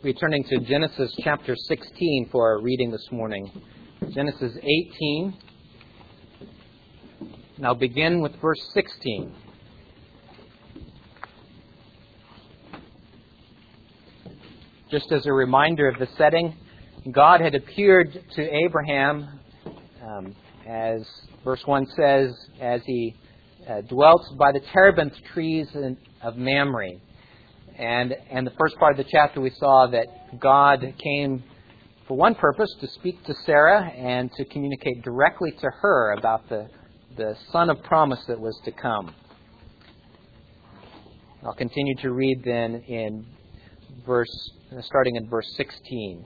We're turning to Genesis chapter 16 for our reading this morning. Genesis 18. And I'll begin with verse 16. Just as a reminder of the setting, God had appeared to Abraham, as verse 1 says, as he dwelt by the terebinth trees of Mamre. And the first part of the chapter we saw that God came for one purpose, to speak to Sarah and to communicate directly to her about the son of promise that was to come. I'll continue to read then starting in verse 16.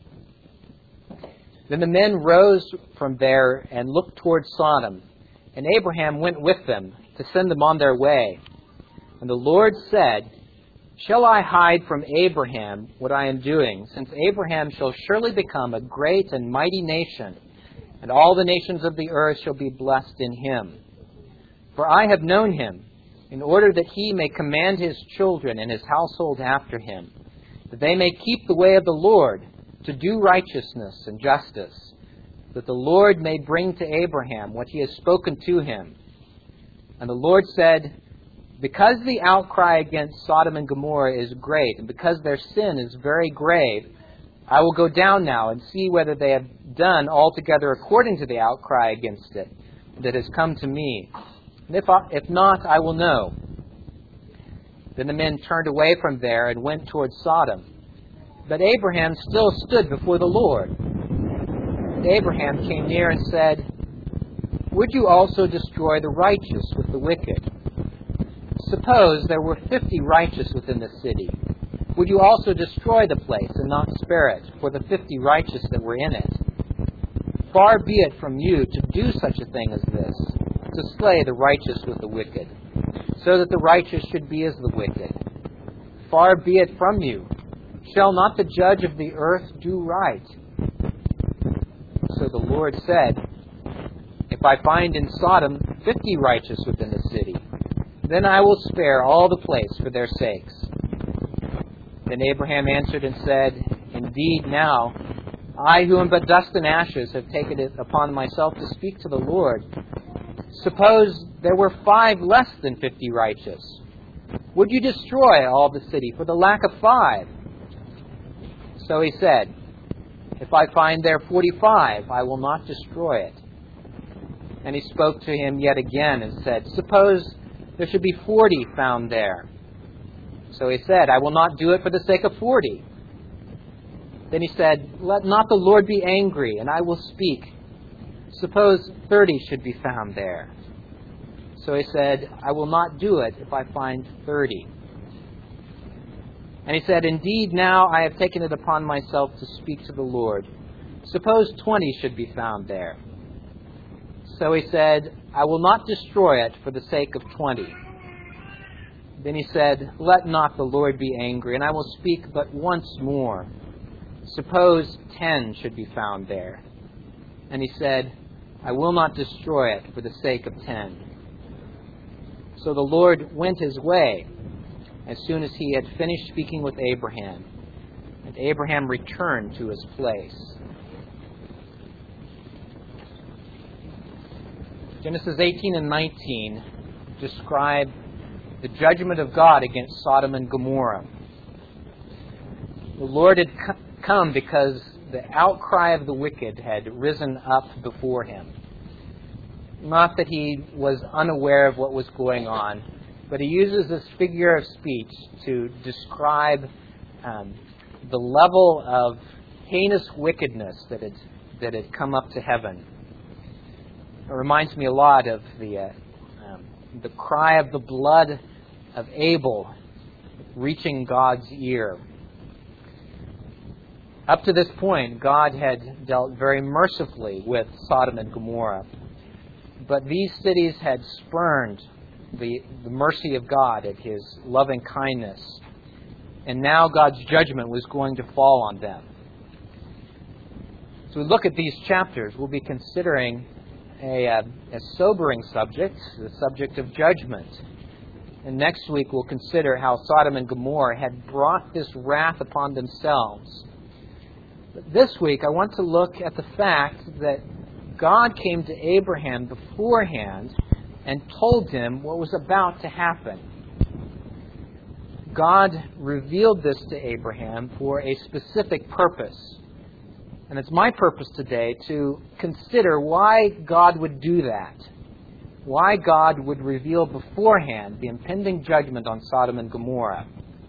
Then the men rose from there and looked toward Sodom, and Abraham went with them to send them on their way. And the Lord said, "Shall I hide from Abraham what I am doing, since Abraham shall surely become a great and mighty nation, and all the nations of the earth shall be blessed in him? For I have known him, in order that he may command his children and his household after him, that they may keep the way of the Lord, to do righteousness and justice, that the Lord may bring to Abraham what he has spoken to him." And the Lord said, "Because the outcry against Sodom and Gomorrah is great, and because their sin is very grave, I will go down now and see whether they have done altogether according to the outcry against it that has come to me. And if not, I will know." Then the men turned away from there and went toward Sodom. But Abraham still stood before the Lord. And Abraham came near and said, "Would you also destroy the righteous with the wicked? Suppose there were 50 righteous within the city. Would you also destroy the place and not spare it for the 50 righteous that were in it? Far be it from you to do such a thing as this, to slay the righteous with the wicked, so that the righteous should be as the wicked. Far be it from you. Shall not the judge of the earth do right?" So the Lord said, "If I find in Sodom 50 righteous within the city, then I will spare all the place for their sakes." Then Abraham answered and said, "Indeed now, I who am but dust and ashes have taken it upon myself to speak to the Lord. Suppose there were 5 less than 50 righteous. Would you destroy all the city for the lack of 5? So he said, "If I find there 45, I will not destroy it." And he spoke to him yet again and said, "Suppose there should be 40 found there." So he said, "I will not do it for the sake of 40. Then he said, "Let not the Lord be angry, and I will speak. Suppose 30 should be found there." So he said, "I will not do it if I find 30. And he said, "Indeed, now I have taken it upon myself to speak to the Lord. Suppose 20 should be found there." So he said, "I will not destroy it for the sake of 20. Then he said, "Let not the Lord be angry, and I will speak but once more. Suppose 10 should be found there." And he said, "I will not destroy it for the sake of 10. So the Lord went his way as soon as he had finished speaking with Abraham. And Abraham returned to his place. Genesis 18 and 19 describe the judgment of God against Sodom and Gomorrah. The Lord had come because the outcry of the wicked had risen up before him. Not that he was unaware of what was going on, but he uses this figure of speech to describe the level of heinous wickedness that had come up to heaven. It reminds me a lot of the cry of the blood of Abel reaching God's ear. Up to this point, God had dealt very mercifully with Sodom and Gomorrah. But these cities had spurned the mercy of God and his loving kindness. And now God's judgment was going to fall on them. As we look at these chapters, we'll be considering a sobering subject, the subject of judgment. And next week we'll consider how Sodom and Gomorrah had brought this wrath upon themselves. But this week I want to look at the fact that God came to Abraham beforehand and told him what was about to happen. God revealed this to Abraham for a specific purpose. And it's my purpose today to consider why God would do that. Why God would reveal beforehand the impending judgment on Sodom and Gomorrah.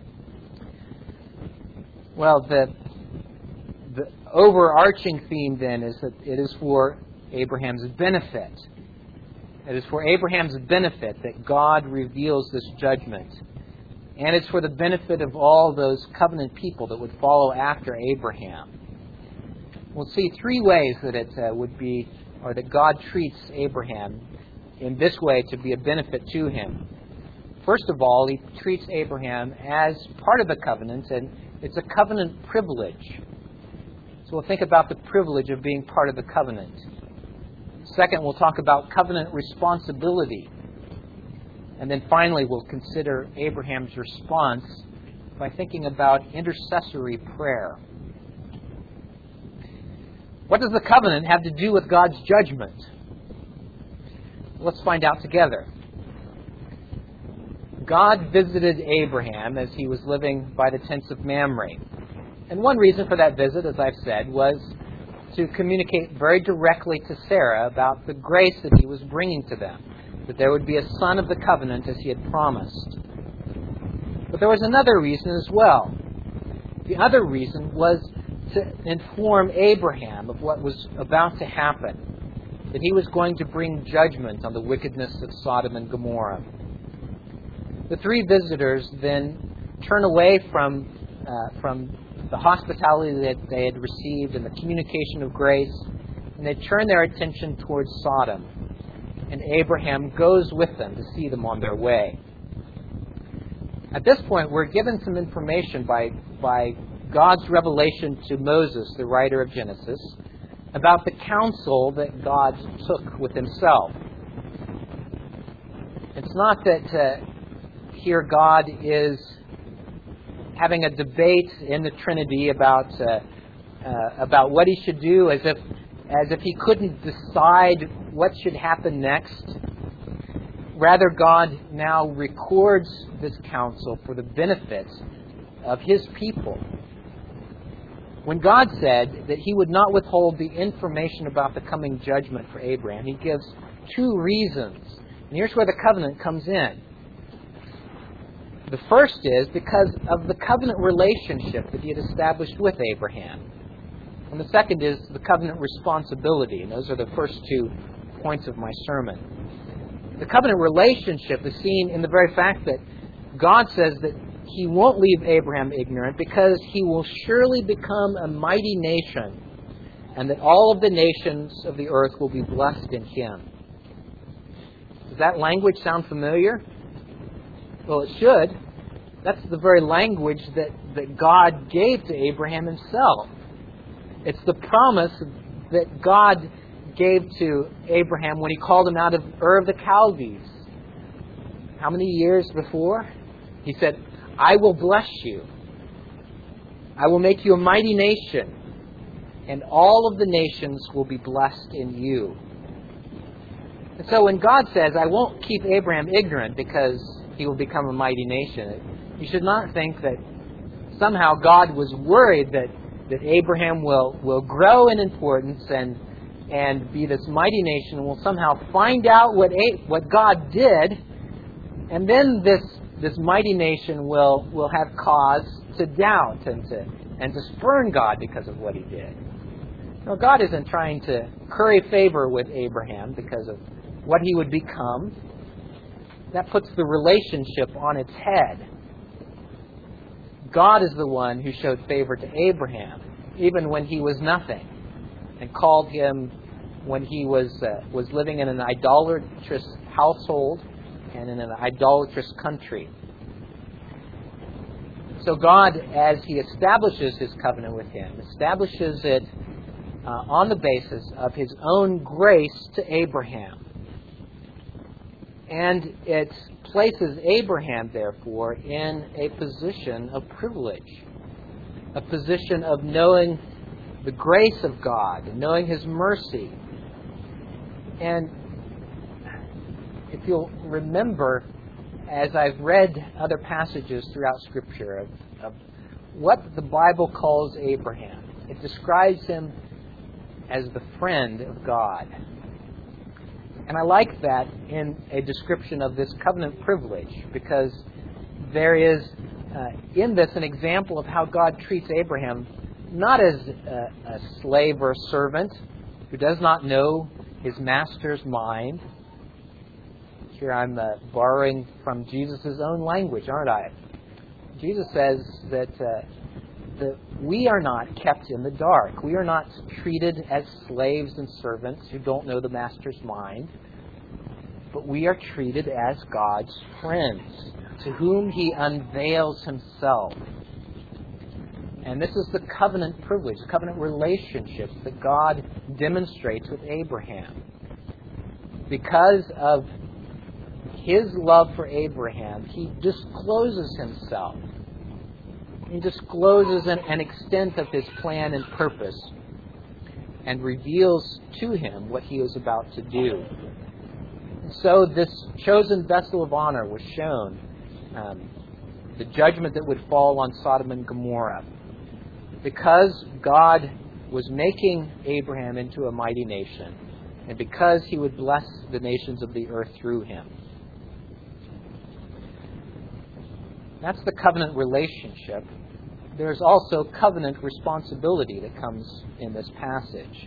Well, the overarching theme then is that it is for Abraham's benefit. It is for Abraham's benefit that God reveals this judgment. And it's for the benefit of all those covenant people that would follow after Abraham. We'll see three ways that it would be, or that God treats Abraham in this way to be a benefit to him. First of all, he treats Abraham as part of the covenant, and it's a covenant privilege. So we'll think about the privilege of being part of the covenant. Second, we'll talk about covenant responsibility. And then finally, we'll consider Abraham's response by thinking about intercessory prayer. What does the covenant have to do with God's judgment? Let's find out together. God visited Abraham as he was living by the tents of Mamre. And one reason for that visit, as I've said, was to communicate very directly to Sarah about the grace that he was bringing to them, that there would be a son of the covenant as he had promised. But there was another reason as well. The other reason was to inform Abraham of what was about to happen, that he was going to bring judgment on the wickedness of Sodom and Gomorrah. The three visitors then turn away from the hospitality that they had received and the communication of grace, and they turn their attention towards Sodom. And Abraham goes with them to see them on their way. At this point, we're given some information by God's revelation to Moses, the writer of Genesis, about the counsel that God took with himself. It's not that here God is having a debate in the Trinity about what he should do, as if he couldn't decide what should happen next. Rather, God now records this counsel for the benefit of his people. When God said that he would not withhold the information about the coming judgment for Abraham, he gives two reasons. And here's where the covenant comes in. The first is because of the covenant relationship that he had established with Abraham. And the second is the covenant responsibility. And those are the first 2 points of my sermon. The covenant relationship is seen in the very fact that God says that he won't leave Abraham ignorant because he will surely become a mighty nation, and that all of the nations of the earth will be blessed in him. Does that language sound familiar? Well, it should. That's the very language that God gave to Abraham himself. It's the promise that God gave to Abraham when he called him out of Ur of the Chaldees. How many years before? He said, I will bless you. I will make you a mighty nation, and all of the nations will be blessed in you. And so when God says, I won't keep Abraham ignorant because he will become a mighty nation, you should not think that somehow God was worried that Abraham will grow in importance and be this mighty nation, and will somehow find out what God did, and then this mighty nation will have cause to doubt and to spurn God because of what he did. No, God isn't trying to curry favor with Abraham because of what he would become. That puts the relationship on its head. God is the one who showed favor to Abraham, even when he was nothing, and called him when he was living in an idolatrous household and in an idolatrous country. So God, as he establishes his covenant with him, establishes it on the basis of his own grace to Abraham. And it places Abraham, therefore, in a position of privilege, a position of knowing the grace of God, knowing His mercy. And if you'll remember, as I've read other passages throughout Scripture of what the Bible calls Abraham, it describes him as the friend of God. And I like that in a description of this covenant privilege, because there is in this an example of how God treats Abraham not as a slave or a servant who does not know his master's mind. Here I'm borrowing from Jesus' own language, aren't I? Jesus says that we are not kept in the dark. We are not treated as slaves and servants who don't know the master's mind, but we are treated as God's friends, to whom He unveils Himself. And this is the covenant privilege, the covenant relationship that God demonstrates with Abraham. Because of His love for Abraham, He discloses Himself. He discloses an extent of His plan and purpose and reveals to him what He is about to do. So this chosen vessel of honor was shown, the judgment that would fall on Sodom and Gomorrah, because God was making Abraham into a mighty nation, and because He would bless the nations of the earth through him. That's the covenant relationship. There's also covenant responsibility that comes in this passage.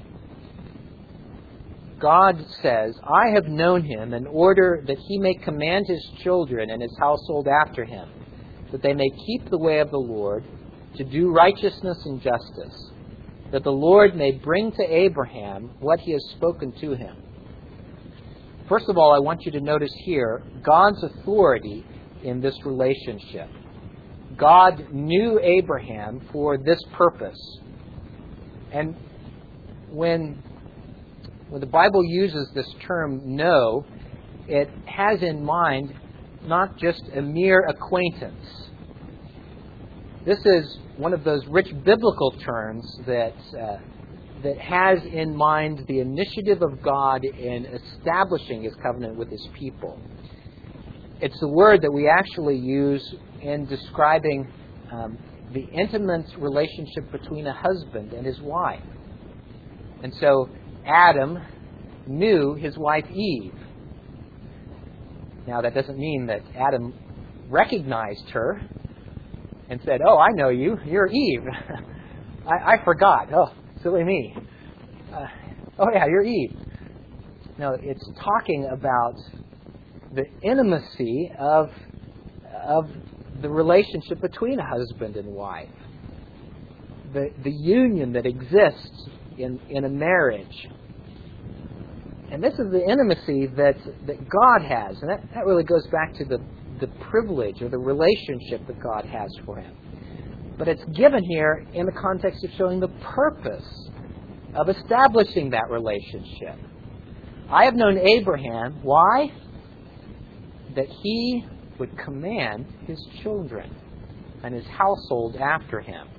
God says, I have known him in order that he may command his children and his household after him, that they may keep the way of the Lord, to do righteousness and justice, that the Lord may bring to Abraham what he has spoken to him. First of all, I want you to notice here God's authority in this relationship. God knew Abraham for this purpose. And when the Bible uses this term know, it has in mind not just a mere acquaintance. This is one of those rich biblical terms that has in mind the initiative of God in establishing His covenant with His people. It's the word that we actually use in describing the intimate relationship between a husband and his wife. And so Adam knew his wife Eve. Now that doesn't mean that Adam recognized her and said, oh, I know you. You're Eve. I forgot. Oh, silly me. Oh yeah, you're Eve. No, it's talking about the intimacy of the relationship between a husband and wife. The union that exists in a marriage. And this is the intimacy that God has. And that really goes back to the privilege or the relationship that God has for him. But it's given here in the context of showing the purpose of establishing that relationship. I have known Abraham. Why? That he would command his children and his household after him.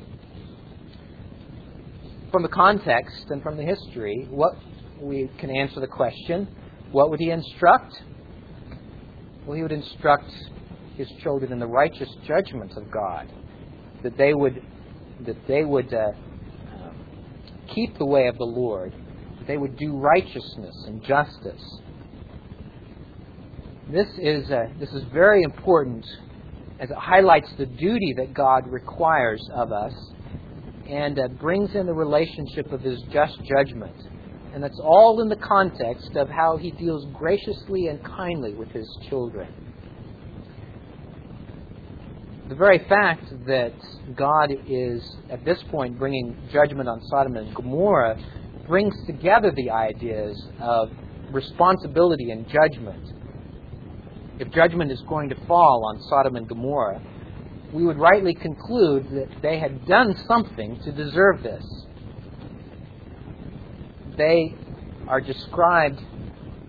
From the context and from the history, what we can answer the question, what would he instruct? Well, he would instruct his children in the righteous judgments of God, that they would keep the way of the Lord, that they would do righteousness and justice. This is very important as it highlights the duty that God requires of us and brings in the relationship of His just judgment. And that's all in the context of how He deals graciously and kindly with His children. The very fact that God is, at this point, bringing judgment on Sodom and Gomorrah brings together the ideas of responsibility and judgment. If judgment is going to fall on Sodom and Gomorrah, we would rightly conclude that they had done something to deserve this. They are described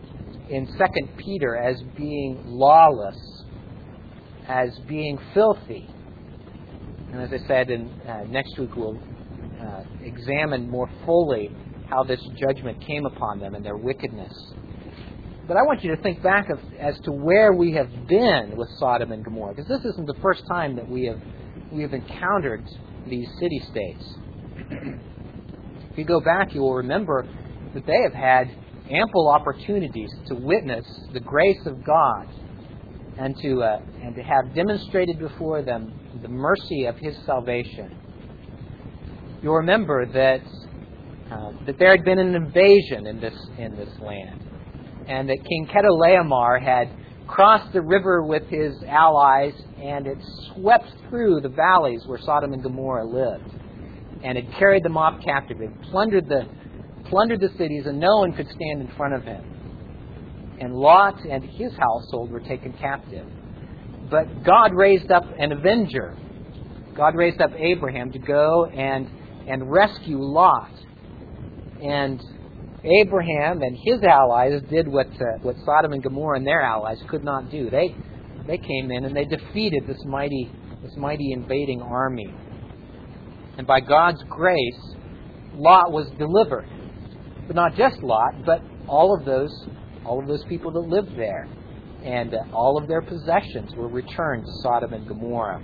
in 2 Peter as being lawless, as being filthy. And as I said, next week we'll examine more fully how this judgment came upon them and their wickedness. But I want you to think back as to where we have been with Sodom and Gomorrah, because this isn't the first time that we have encountered these city-states. If you go back, you will remember that they have had ample opportunities to witness the grace of God and to have demonstrated before them the mercy of His salvation. You'll remember that there had been an invasion in this land, and that King Chedorlaomer had crossed the river with his allies, and it swept through the valleys where Sodom and Gomorrah lived, and had carried them off captive. It plundered the cities, and no one could stand in front of him. And Lot and his household were taken captive. But God raised up an avenger. God raised up Abraham to go and rescue Lot. And Abraham and his allies did what Sodom and Gomorrah and their allies could not do. They came in and they defeated this mighty invading army. And by God's grace, Lot was delivered. But not just Lot, but all of those people that lived there. And all of their possessions were returned to Sodom and Gomorrah.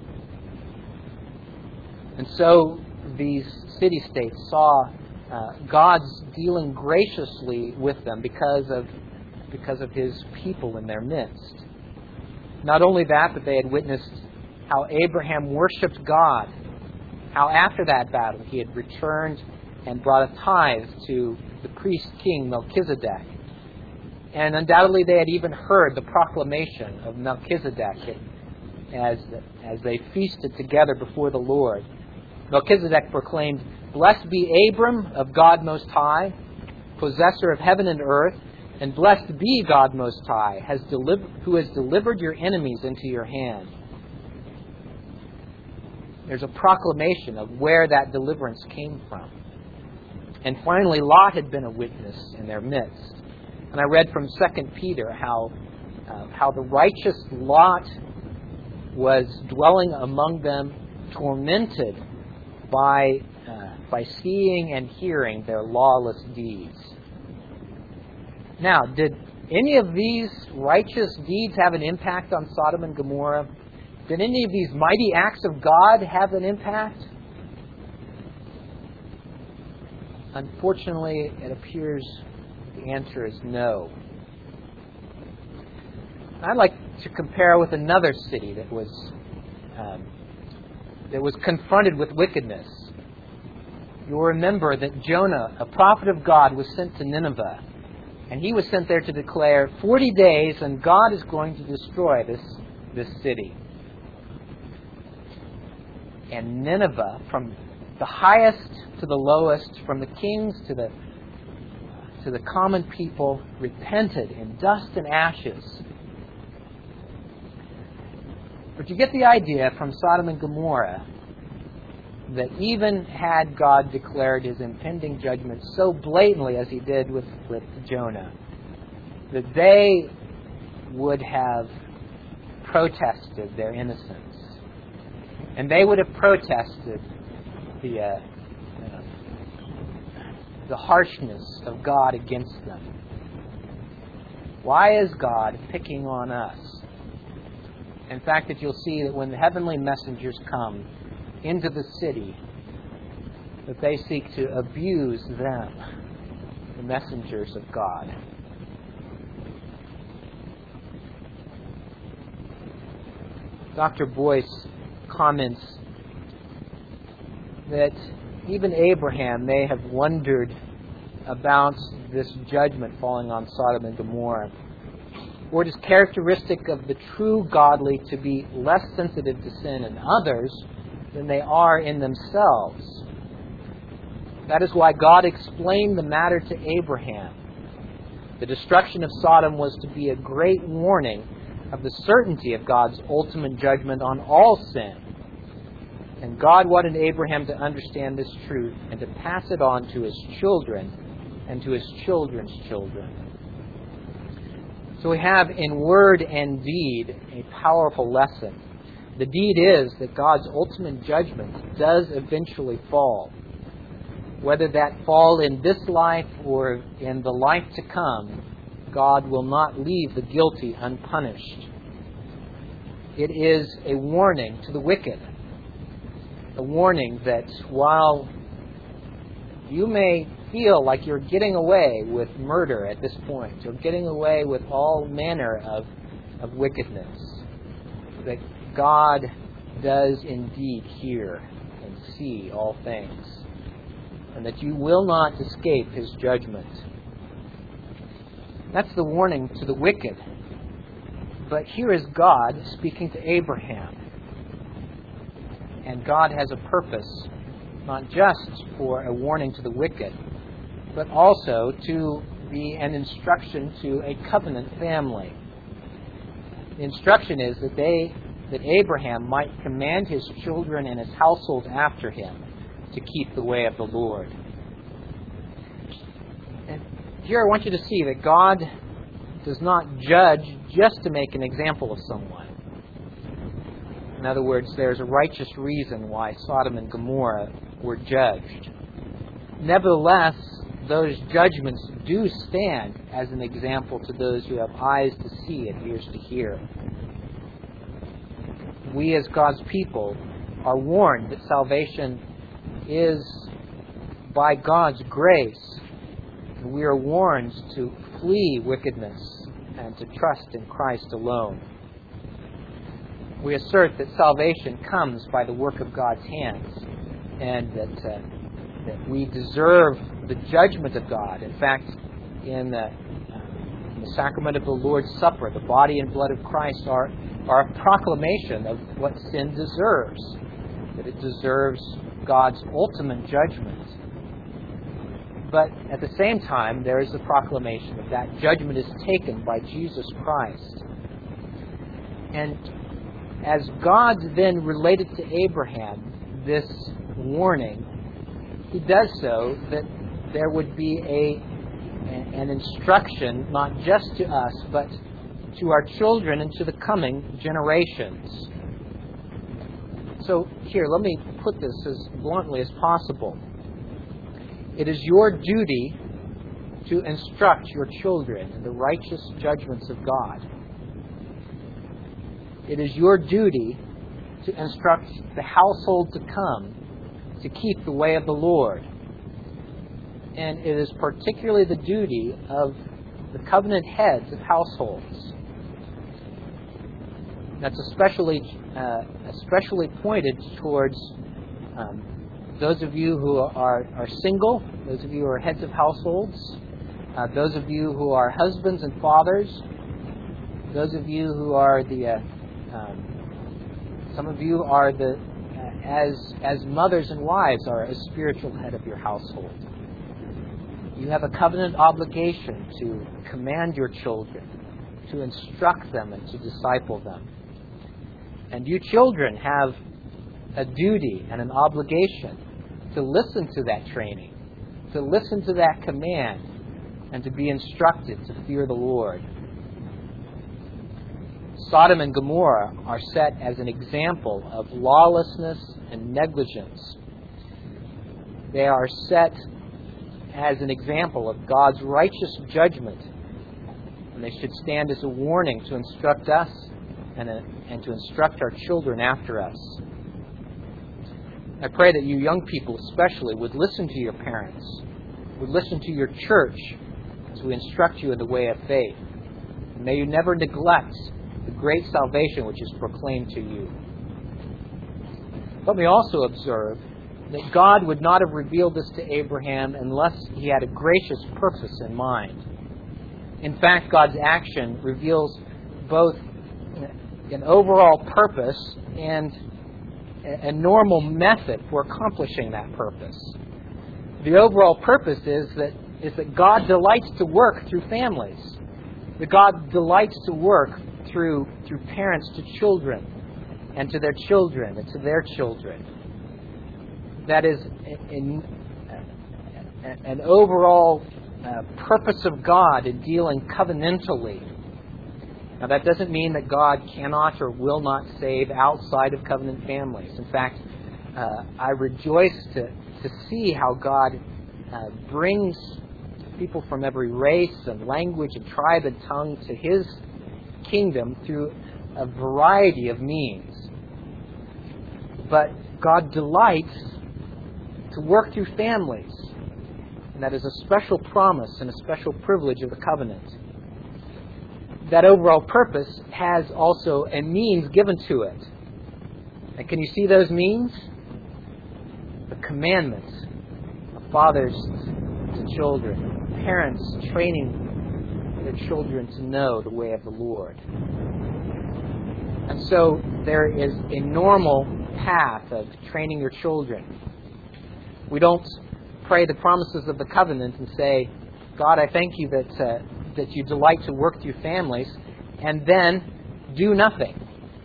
And so these city-states saw God's dealing graciously with them because of His people in their midst. Not only that, but they had witnessed how Abraham worshipped God, how after that battle he had returned and brought a tithe to the priest king Melchizedek. And undoubtedly they had even heard the proclamation of Melchizedek as they feasted together before the Lord. Melchizedek proclaimed, "Blessed be Abram of God Most High, possessor of heaven and earth, and blessed be God Most High, who has delivered your enemies into your hand." There's a proclamation of where that deliverance came from. And finally, Lot had been a witness in their midst. And I read from 2 Peter how the righteous Lot was dwelling among them, tormented by seeing and hearing their lawless deeds. Now, did any of these righteous deeds have an impact on Sodom and Gomorrah? Did any of these mighty acts of God have an impact? Unfortunately, it appears the answer is no. I'd like to compare with another city that was confronted with wickedness. You'll remember that Jonah, a prophet of God, was sent to Nineveh. And he was sent there to declare 40 days and God is going to destroy this city. And Nineveh, from the highest to the lowest, from the kings to the common people, repented in dust and ashes. But you get the idea from Sodom and Gomorrah that even had God declared His impending judgment so blatantly as He did with Jonah, that they would have protested their innocence. And they would have protested the harshness of God against them. Why is God picking on us? In fact, that you'll see that when the heavenly messengers come into the city, that they seek to abuse them, the messengers of God. Dr. Boyce comments that even Abraham may have wondered about this judgment falling on Sodom and Gomorrah. For it is characteristic of the true godly to be less sensitive to sin in others than they are in themselves. That is why God explained the matter to Abraham. The destruction of Sodom was to be a great warning of the certainty of God's ultimate judgment on all sin. And God wanted Abraham to understand this truth and to pass it on to his children and to his children's children. So we have in word and deed a powerful lesson. The deed is that God's ultimate judgment does eventually fall. Whether that fall in this life or in the life to come, God will not leave the guilty unpunished. It is a warning to the wicked. A warning that while you may feel like you're getting away with murder at this point, you're getting away with all manner of wickedness, that God does indeed hear and see all things, and that you will not escape His judgment. That's the warning to the wicked. But here is God speaking to Abraham. And God has a purpose, not just for a warning to the wicked, but also to be an instruction to a covenant family. The instruction is that Abraham might command his children and his household after him to keep the way of the Lord. And here I want you to see that God does not judge just to make an example of someone. In other words, there's a righteous reason why Sodom and Gomorrah were judged. Nevertheless, those judgments do stand as an example to those who have eyes to see and ears to hear. We as God's people are warned that salvation is by God's grace. And we are warned to flee wickedness and to trust in Christ alone. We assert that salvation comes by the work of God's hands, and that we deserve the judgment of God. In fact, in the sacrament of the Lord's Supper, the body and blood of Christ are a proclamation of what sin deserves, that it deserves God's ultimate judgment. But at the same time, there is the proclamation that that judgment is taken by Jesus Christ. And as God then related to Abraham this warning, He does so that there would be an instruction not just to us, but to our children and to the coming generations. So here, let me put this as bluntly as possible. It is your duty to instruct your children in the righteous judgments of God. It is your duty to instruct the household to come to keep the way of the Lord. And it is particularly the duty of the covenant heads of households. That's especially pointed towards those of you who are single, those of you who are heads of households, those of you who are husbands and fathers, those of you who are some of you are as mothers and wives are a spiritual head of your household. You have a covenant obligation to command your children, to instruct them and to disciple them. And you children have a duty and an obligation to listen to that training, to listen to that command, and to be instructed to fear the Lord. Sodom and Gomorrah are set as an example of lawlessness and negligence. They are set as an example of God's righteous judgment, and they should stand as a warning to instruct us and to instruct our children after us. I pray that you young people especially would listen to your parents, would listen to your church as we instruct you in the way of faith. And may you never neglect the great salvation which is proclaimed to you. Let me also observe that God would not have revealed this to Abraham unless He had a gracious purpose in mind. In fact, God's action reveals both an overall purpose and a normal method for accomplishing that purpose. The overall purpose is that God delights to work through families. That God delights to work through parents to children, and to their children, and to their children. That is an overall purpose of God in dealing covenantally Now, that doesn't mean that God cannot or will not save outside of covenant families. In fact, I rejoice to see how God brings people from every race and language and tribe and tongue to His kingdom through a variety of means. But God delights to work through families, and that is a special promise and a special privilege of the covenant. That overall purpose has also a means given to it. And can you see those means? The commandments of fathers to children, parents training their children to know the way of the Lord. And so there is a normal path of training your children. We don't pray the promises of the covenant and say, God, I thank you that you delight to work through families, and then do nothing.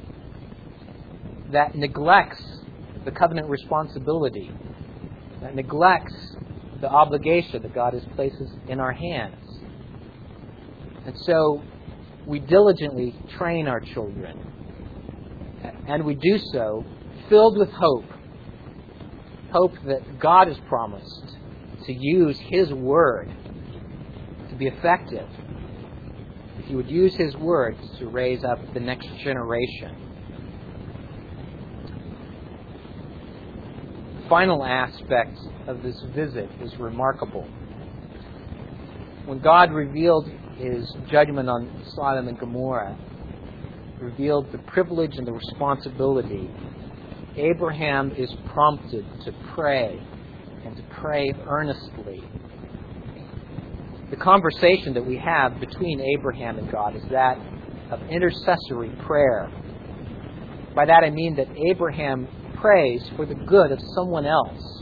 That neglects the covenant responsibility. That neglects the obligation that God has placed in our hands. And so we diligently train our children. And we do so filled with hope. Hope that God has promised to use His Word to be effective. If He would use His Word to raise up the next generation. The final aspect of this visit is remarkable. When God revealed His judgment on Sodom and Gomorrah, revealed the privilege and the responsibility, Abraham is prompted to pray, and to pray earnestly. The conversation that we have between Abraham and God is that of intercessory prayer. By that I mean that Abraham prays for the good of someone else.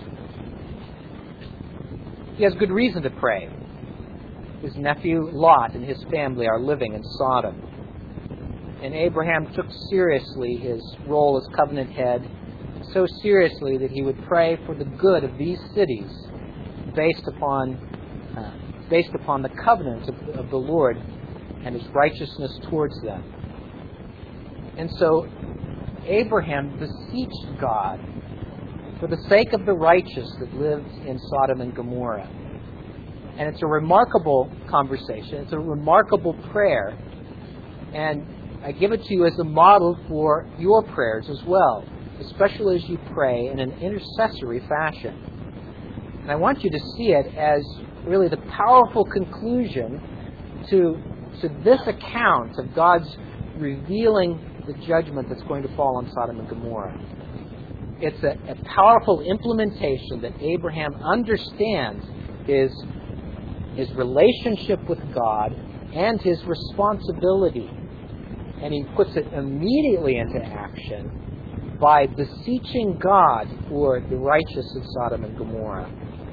He has good reason to pray. His nephew Lot and his family are living in Sodom. And Abraham took seriously his role as covenant head, so seriously that he would pray for the good of these cities based upon the covenant of the Lord and His righteousness towards them. And so Abraham beseeched God for the sake of the righteous that lived in Sodom and Gomorrah. And it's a remarkable conversation. It's a remarkable prayer. And I give it to you as a model for your prayers as well, especially as you pray in an intercessory fashion. And I want you to see it as really the powerful conclusion to this account of God's revealing the judgment that's going to fall on Sodom and Gomorrah. It's a powerful implementation that Abraham understands his relationship with God and his responsibility. And he puts it immediately into action by beseeching God for the righteous of Sodom and Gomorrah.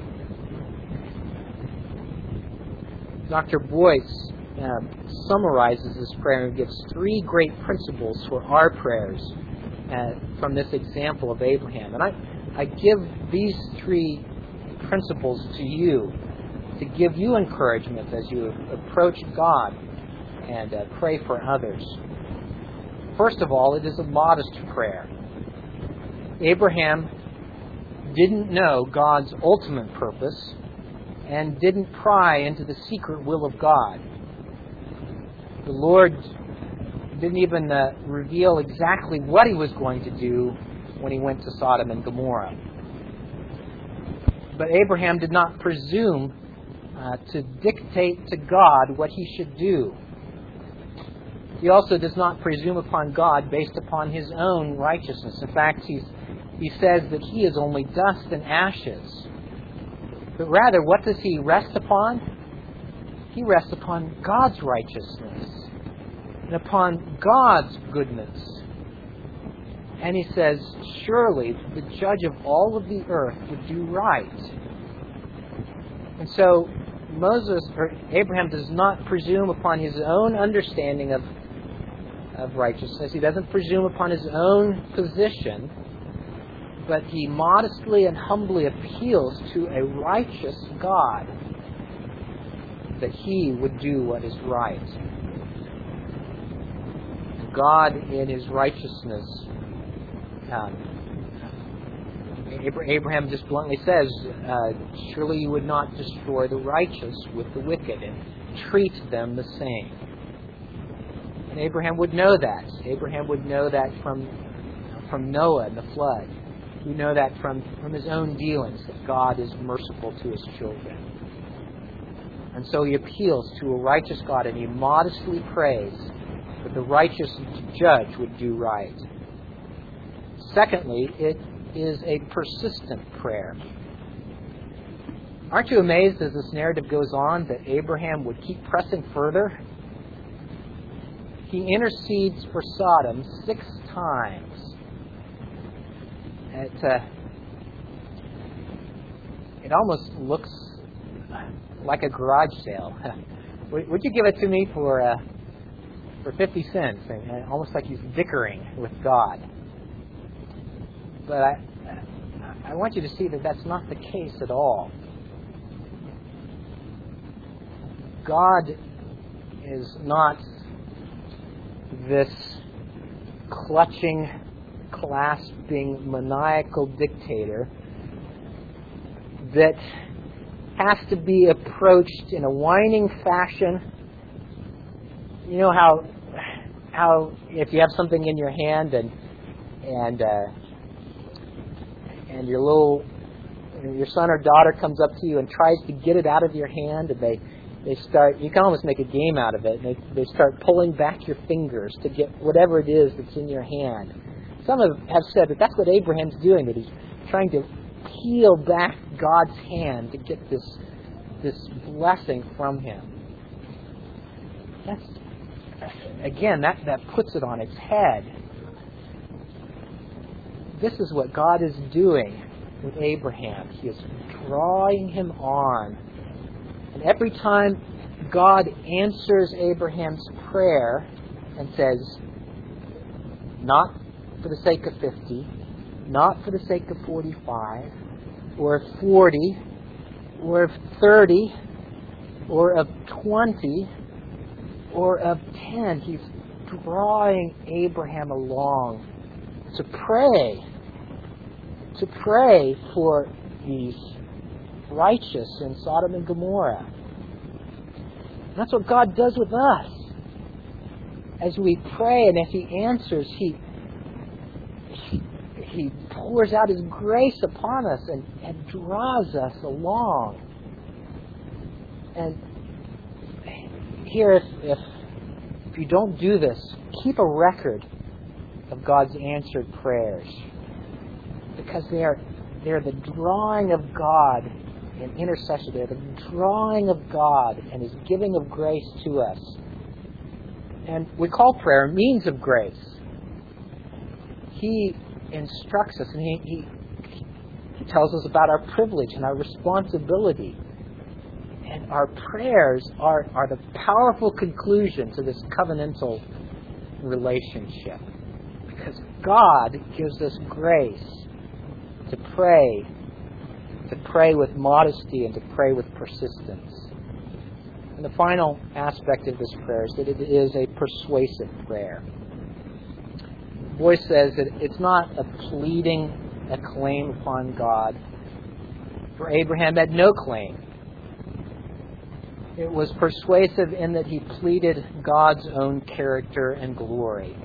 Dr. Boyce summarizes this prayer and gives three great principles for our prayers from this example of Abraham. And I give these three principles to you to give you encouragement as you approach God and pray for others. First of all, it is a modest prayer. Abraham didn't know God's ultimate purpose and didn't pry into the secret will of God. The Lord didn't even reveal exactly what He was going to do when He went to Sodom and Gomorrah. But Abraham did not presume to dictate to God what he should do. He also does not presume upon God based upon his own righteousness. In fact, he says that he is only dust and ashes. But rather, what does he rest upon? He rests upon God's righteousness and upon God's goodness. And he says, surely the judge of all of the earth would do right. And so Abraham does not presume upon his own understanding of righteousness. He doesn't presume upon his own position, but he modestly and humbly appeals to a righteous God that He would do what is right. God in His righteousness. Abraham just bluntly says, surely you would not destroy the righteous with the wicked and treat them the same. And Abraham would know that. Abraham would know that from Noah and the flood. We know that from his own dealings, that God is merciful to His children. And so he appeals to a righteous God, and he modestly prays that the righteous judge would do right. Secondly, it is a persistent prayer. Aren't you amazed as this narrative goes on that Abraham would keep pressing further? He intercedes for Sodom 6 times. It almost looks like a garage sale. Would you give it to me for 50 cents? And almost like he's dickering with God. But I want you to see that that's not the case at all. God is not this clutching, clasping, maniacal dictator that has to be approached in a whining fashion. You know how if you have something in your hand and your son or daughter comes up to you and tries to get it out of your hand, and they start, you can almost make a game out of it, and they start pulling back your fingers to get whatever it is that's in your hand. Some have said that that's what Abraham's doing, that he's trying to peel back God's hand to get this blessing from Him. That puts it on its head. This is what God is doing with Abraham. He is drawing him on. And every time God answers Abraham's prayer and says, not for the sake of 50, not for the sake of 45, or of 40, or of 30, or of 20, or of 10, He's drawing Abraham along to pray for these righteous in Sodom and Gomorrah. And that's what God does with us. As we pray and as He answers, He pours out His grace upon us and draws us along. And here, if you don't do this, keep a record of God's answered prayers, because they're the drawing of God in intercession. They're the drawing of God and His giving of grace to us. And we call prayer a means of grace. He instructs us, and He tells us about our privilege and our responsibility. And our prayers are the powerful conclusion to this covenantal relationship. Because God gives us grace to pray with modesty and to pray with persistence. And the final aspect of this prayer is that it is a persuasive prayer. Boyce says that it's not a pleading, a claim upon God, for Abraham had no claim. It was persuasive in that he pleaded God's own character and glory.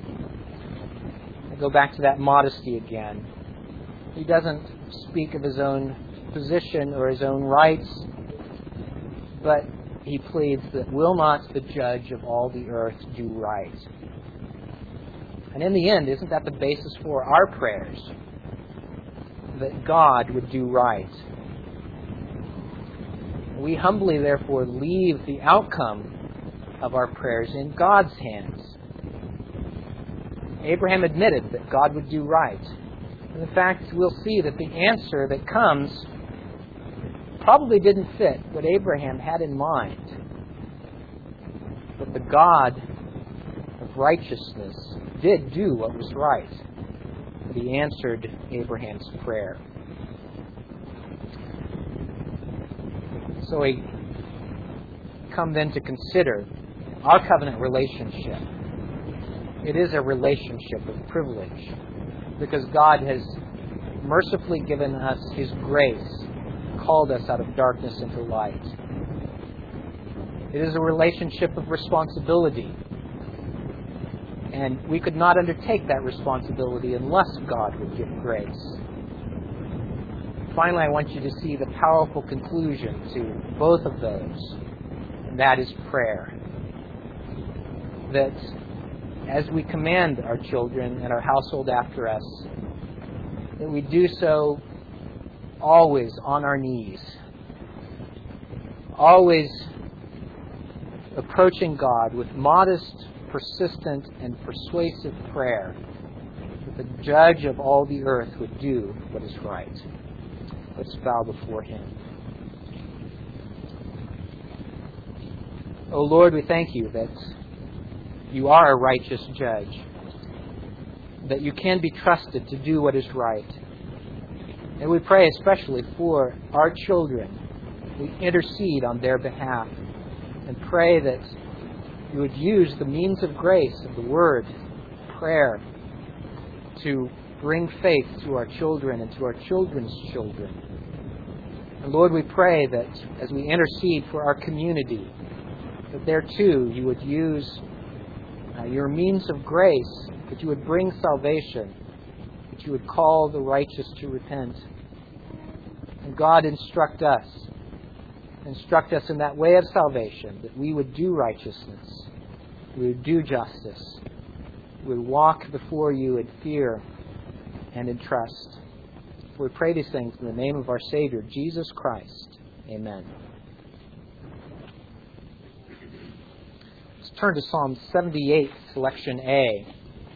I go back to that modesty again. He doesn't speak of his own position or his own rights, but he pleads that will not the judge of all the earth do right? And in the end, isn't that the basis for our prayers? That God would do right. We humbly, therefore, leave the outcome of our prayers in God's hands. Abraham admitted that God would do right. And in fact, we'll see that the answer that comes probably didn't fit what Abraham had in mind. But the God of righteousness did do what was right. And He answered Abraham's prayer. So we come then to consider our covenant relationship. It is a relationship of privilege because God has mercifully given us His grace, called us out of darkness into light. It is a relationship of responsibility. And we could not undertake that responsibility unless God would give grace. Finally, I want you to see the powerful conclusion to both of those, and that is prayer. That as we command our children and our household after us, that we do so always on our knees, always approaching God with modest, persistent, and persuasive prayer, that the Judge of all the earth would do what is right. Let's bow before Him. O Lord, we thank You that You are a righteous Judge, that You can be trusted to do what is right. And we pray especially for our children. We intercede on their behalf and pray that You would use the means of grace of the Word, prayer, to bring faith to our children and to our children's children. And Lord, we pray that as we intercede for our community, that there too You would use Your means of grace, that You would bring salvation, that You would call the righteous to repent. And God, instruct us in that way of salvation, that we would do righteousness, we would do justice, we would walk before You in fear and in trust. We pray these things in the name of our Savior, Jesus Christ. Amen. Let's turn to Psalm 78, selection A.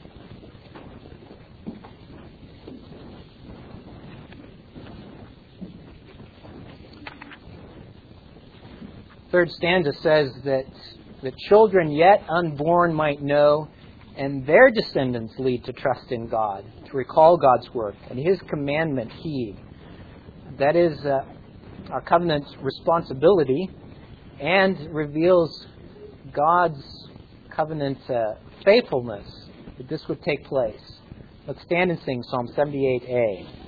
Third stanza says that the children yet unborn might know, and their descendants lead to trust in God, to recall God's work and His commandment heed. That is our covenant's responsibility and reveals God's covenant faithfulness, that this would take place. Let's stand and sing Psalm 78A.